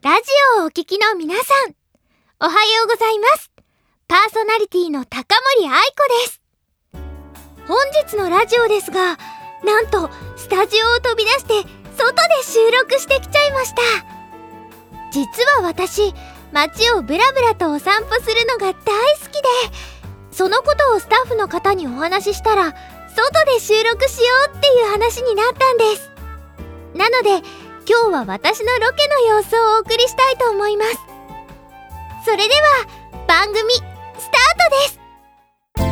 ラジオをお聞きの皆さん、おはようございます。パーソナリティの高森愛子です。本日のラジオですが、なんとスタジオを飛び出して外で収録してきちゃいました。実は私、街をブラブラとお散歩するのが大好きで、そのことをスタッフの方にお話ししたら、外で収録しようっていう話になったんです。なので今日は私のロケの様子をお送りしたいと思います。それでは番組スター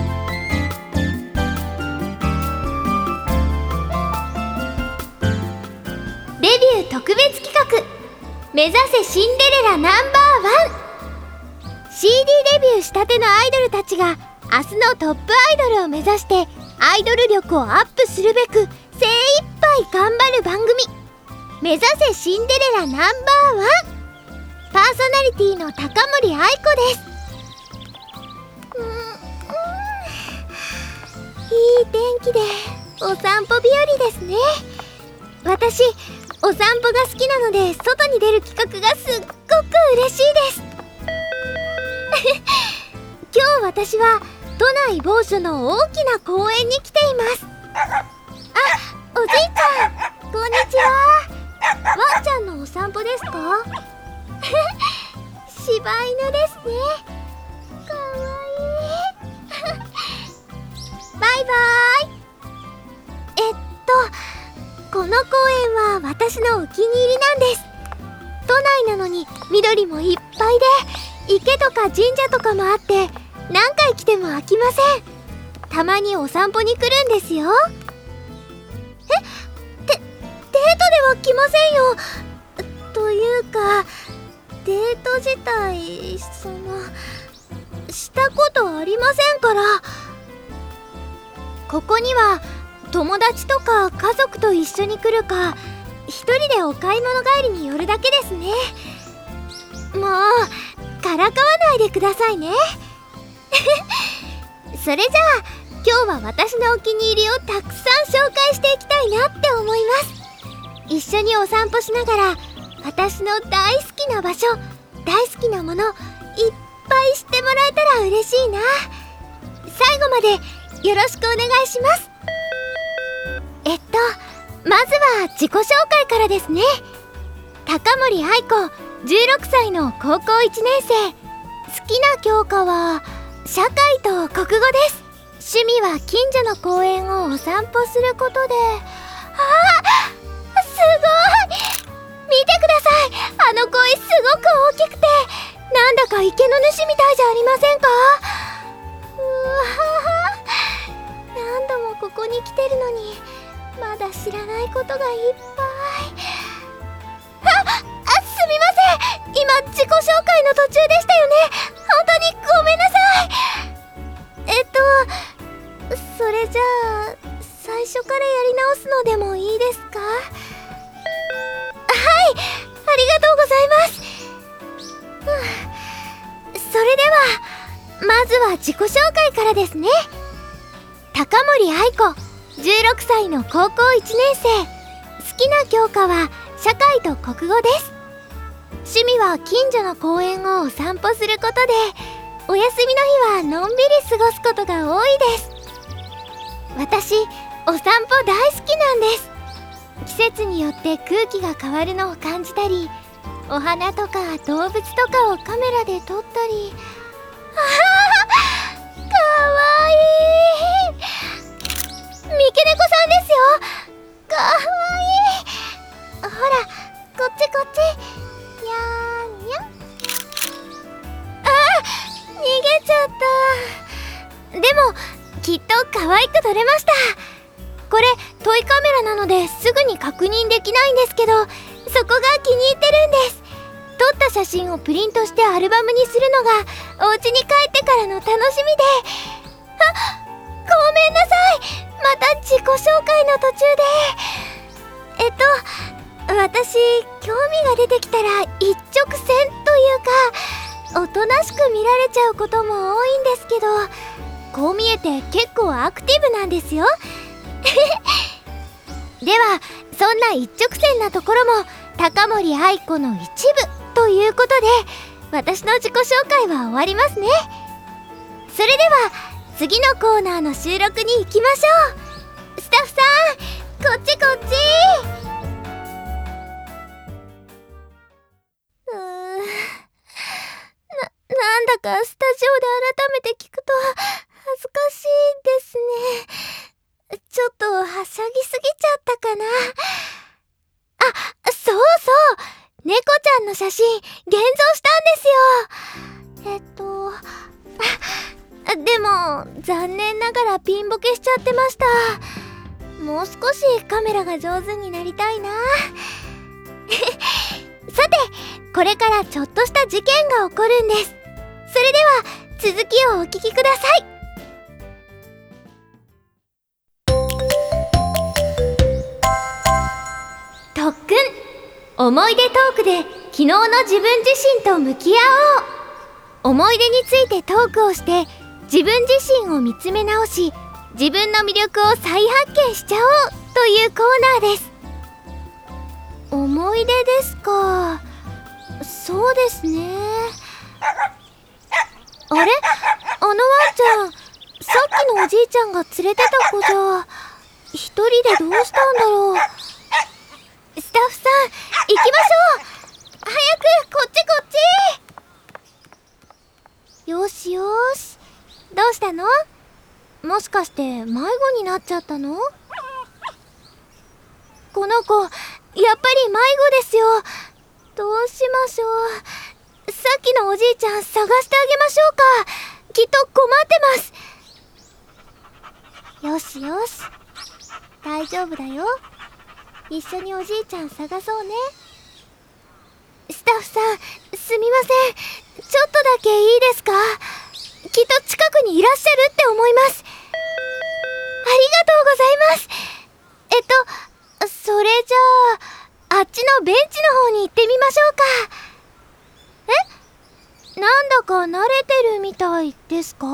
トです。デビュー特別企画、目指せシンデレラナンバーワン。 CD デビューしたてのアイドルたちが明日のトップアイドルを目指してアイドル力をアップするべく精一杯頑張る番組、目指せシンデレラナンバーワン。パーソナリティの高森愛子です。いい天気でお散歩日和ですね。私、お散歩が好きなので外に出る企画がすっごく嬉しいです。今日私は都内某所の大きな公園に来ています。あ、おじいちゃん、こんにちは。ワンちゃんのお散歩ですか？柴犬ですね。かわいい。バイバイ。この公園は私のお気に入りなんです。都内なのに緑もいっぱいで、池とか神社とかもあって何回来ても飽きません。たまにお散歩に来るんですよ。デートでは来ませんよ。というか、デート自体したことありませんから。ここには友達とか家族と一緒に来るか、一人でお買い物帰りに寄るだけですね。もうからかわないでくださいね。それじゃあ今日は私のお気に入りをたくさん紹介していきたいなって思います。一緒にお散歩しながら私の大好きな場所、大好きなものいっぱい知ってもらえたら嬉しいな。最後までよろしくお願いします。まずは自己紹介からですね。高森愛子、16歳の高校1年生。好きな教科は社会と国語です。趣味は近所の公園をお散歩することで。すごい！見てください！あの鯉すごく大きくて、なんだか池の主みたいじゃありませんか？何度もここに来てるのにまだ知らないことがいっぱい。すみません、今自己紹介の途中でしたよね。本当にごめんなさい。それじゃあ最初からやり直すのでもいいですか？はい、ありがとうございます。それではまずは自己紹介からですね。高森愛子、16歳の高校1年生。好きな教科は社会と国語です。趣味は近所の公園をお散歩することで、お休みの日はのんびり過ごすことが多いです。私、お散歩大好きなんです。季節によって空気が変わるのを感じたり、お花とか動物とかをカメラで撮ったり。かわいい。三毛猫さんですよ。かわいい。ほら、こっちこっち。にゃーにゃ。逃げちゃった。でもきっと可愛く撮れました。これトイカメラなのですぐに確認できないんですけど、そこが気に入ってるんです。撮った写真をプリントしてアルバムにするのがお家に帰ってからの楽しみで。ごめんなさい、また自己紹介の途中で。私、興味が出てきたら一直線というか、おとなしく見られちゃうことも多いんですけど、こう見えて結構アクティブなんですよ。ではそんな一直線なところも高森愛子の一部ということで、私の自己紹介は終わりますね。それでは次のコーナーの収録に行きましょう。スタッフさん、こっちこっち。なんだかスタジオで改めて聞くと恥ずかしいですね。ちょっとはしゃぎすぎちゃったかな。あ、そうそう、猫ちゃんの写真現像したんですよ。でも残念ながらピンボケしちゃってました。もう少しカメラが上手になりたいな。さて、これからちょっとした事件が起こるんです。それでは続きをお聞きください。特訓、思い出トークで昨日の自分自身と向き合おう。思い出についてトークをして自分自身を見つめ直し、自分の魅力を再発見しちゃおうというコーナーです。思い出ですか。そうですね。あれ、あのワンちゃん、さっきのおじいちゃんが連れてた子じゃ、一人でどうしたんだろう。スタッフさん、行きましょう。早くこっちこっち。よしよし。どうしたの？もしかして迷子になっちゃったの？この子、やっぱり迷子ですよ。どうしましょう。さっきのおじいちゃん探してあげましょうか。きっと困ってます。よしよし、大丈夫だよ。一緒におじいちゃん探そうね。スタッフさん、すみません、ちょっとだけいいですか？きっと近くにいらっしゃるって思います。ありがとうございます。それじゃあ、あっちのベンチの方に行ってみましょうか。なんだか慣れてるみたいですか？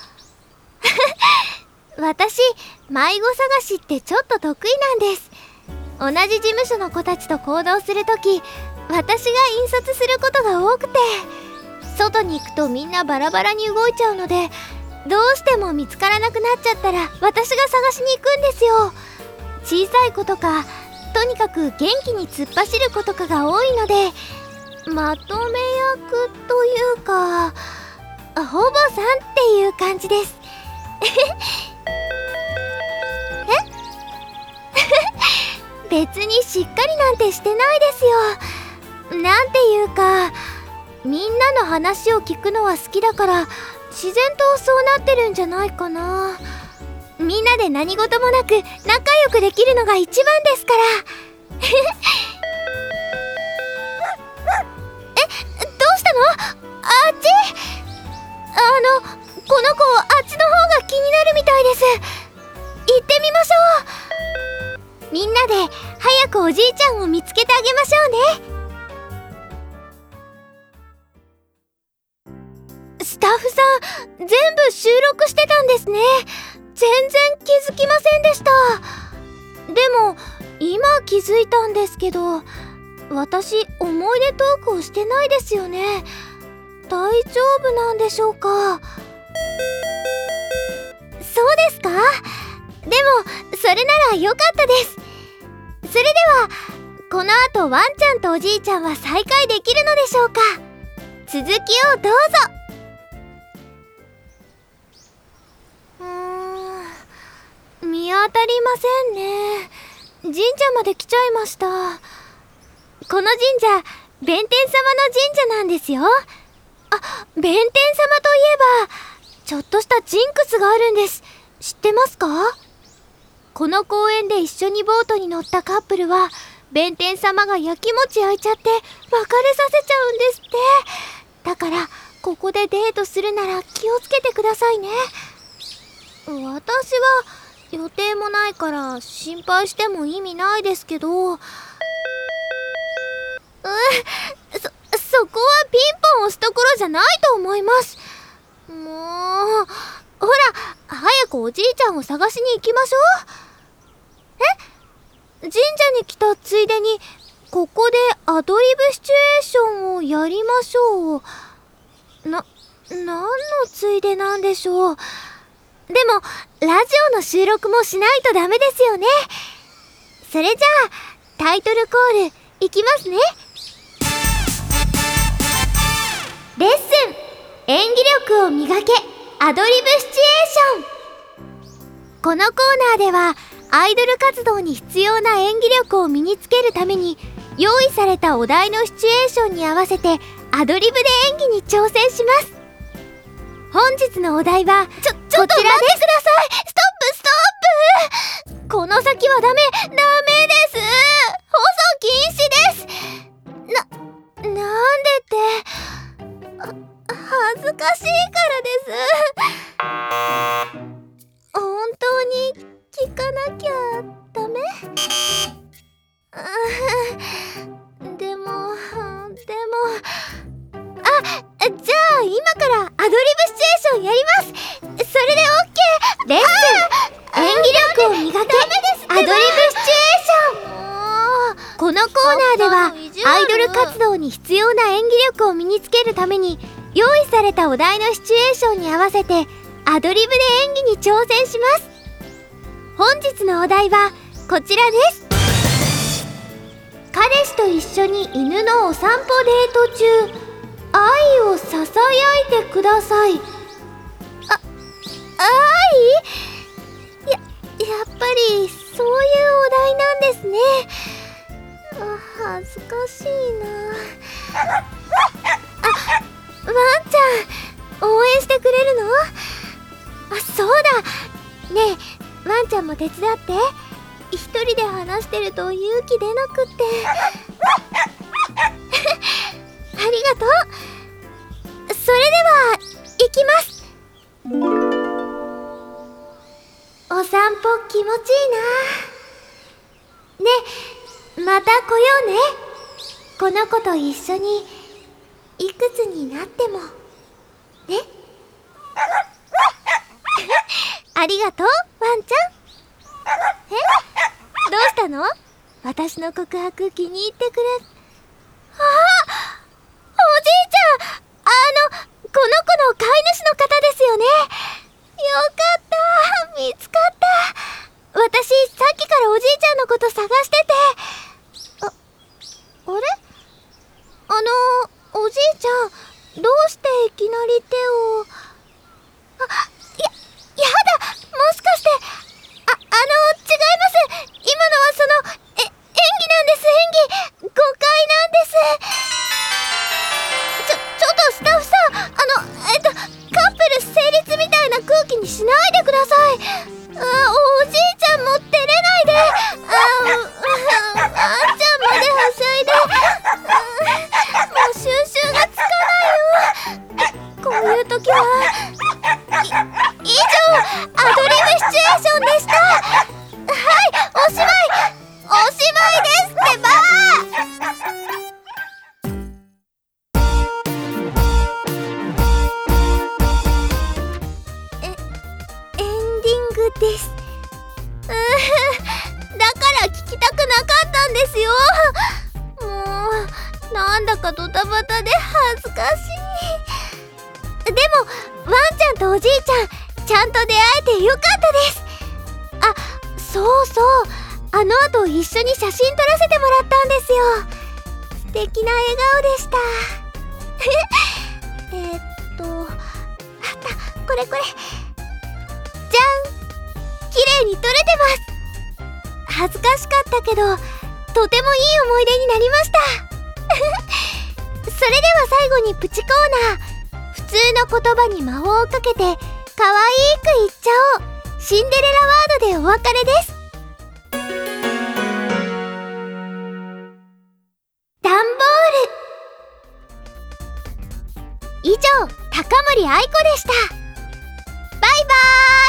私、迷子探しってちょっと得意なんです。同じ事務所の子たちと行動するとき、私が引率することが多くて、外に行くとみんなバラバラに動いちゃうので、どうしても見つからなくなっちゃったら私が探しに行くんですよ。小さい子とか、とにかく元気に突っ走る子とかが多いので、まとめ役というか、保母さんっていう感じです。別にしっかりなんてしてないですよ。なんていうか、みんなの話を聞くのは好きだから、自然とそうなってるんじゃないかな。みんなで何事もなく仲良くできるのが一番ですから。どうしたの？あっち？この子、あっちの方が気になるみたいです。行ってみましょう。みんなで早くおじいちゃんを見つけてあげましょうね。スタッフさん、全部収録してたんですね。全然気づきませんでした。でも今気づいたんですけど、私思い出トークをしてないですよね。大丈夫なんでしょうか？そうですか？でもそれなら良かったです。それではこの後ワンちゃんとおじいちゃんは再会できるのでしょうか？続きをどうぞ。見当たりませんね。神社まで来ちゃいました。この神社、弁天様の神社なんですよ。弁天様といえば、ちょっとしたジンクスがあるんです。知ってますか？この公園で一緒にボートに乗ったカップルは、弁天様がやきもち焼いちゃって別れさせちゃうんですって。だからここでデートするなら気をつけてくださいね。私は予定もないから心配しても意味ないですけど、そこはピンポン押すところじゃないと思います。もうほら、早くおじいちゃんを探しに行きましょう。神社に来たついでにここでアドリブシチュエーションをやりましょう。何のついでなんでしょう。でもラジオの収録もしないとダメですよね。それじゃあタイトルコールいきますね。レッスン演技力を磨けアドリブシチュエーション。このコーナーではアイドル活動に必要な演技力を身につけるために用意されたお題のシチュエーションに合わせてアドリブで演技に挑戦します。本日のお題はこちらです。ちょっと待ってください。ストップ。この先はダメです。放送禁止です。なんでって恥ずかしいからです。本当に聞かなきゃダメ？でもじゃあ今からアドリブシチュエーションやります。それで OK。 レッスン演技力を磨けアドリブシチュエーション。このコーナーではアイドル活動に必要な演技力を身につけるために用意されたお題のシチュエーションに合わせてアドリブで演技に挑戦します。本日のお題はこちらです。彼氏と一緒に犬のお散歩デート中、愛をささやいてください。愛？やっぱりそういうお題なんですね。恥ずかしいな。ワンちゃん応援してくれるの？そうだねえ、ワンちゃんも手伝って。一人で話してると勇気出なくってありがとう。それでは行きます。お散歩気持ちいいな。ねえ、また来ようね。この子と一緒にいくつになってもね。ありがとうワンちゃん。どうしたの？私の告白気に入ってくれ。おじいちゃん、この子の飼い主の方ですよね。よかった、見つかった。私さっきからおじいちゃんのこと探してて。あれ？おじいちゃん、どうしていきなり手を。やだ、もしかして違います。今のは演技なんです。誤解なんです。ちょっとスタッフさん、カップル成立みたいな空気にしないでください。おじいちゃんも照れないで。あんちゃんまではしゃいで。もう収集がつかないよ。こういう時は以上アドリブシチュエーションでした。はい、おしまいですってば。エンディングです。だから聞きたくなかったんですよ。もうなんだかドタバタで恥ずかしい。でもワンちゃんとおじいちゃんちゃんと出会えてよかったです。そうあの後一緒に写真撮らせてもらったんですよ。素敵な笑顔でした。あったこれじゃん、綺麗に撮れてます。恥ずかしかったけどとてもいい思い出になりましたそれでは最後にプチコーナー、普通の言葉に魔法をかけて可愛く言っちゃおう。シンデレラワードでお別れです。段ボール。以上、高森愛子でした。バイバーイ。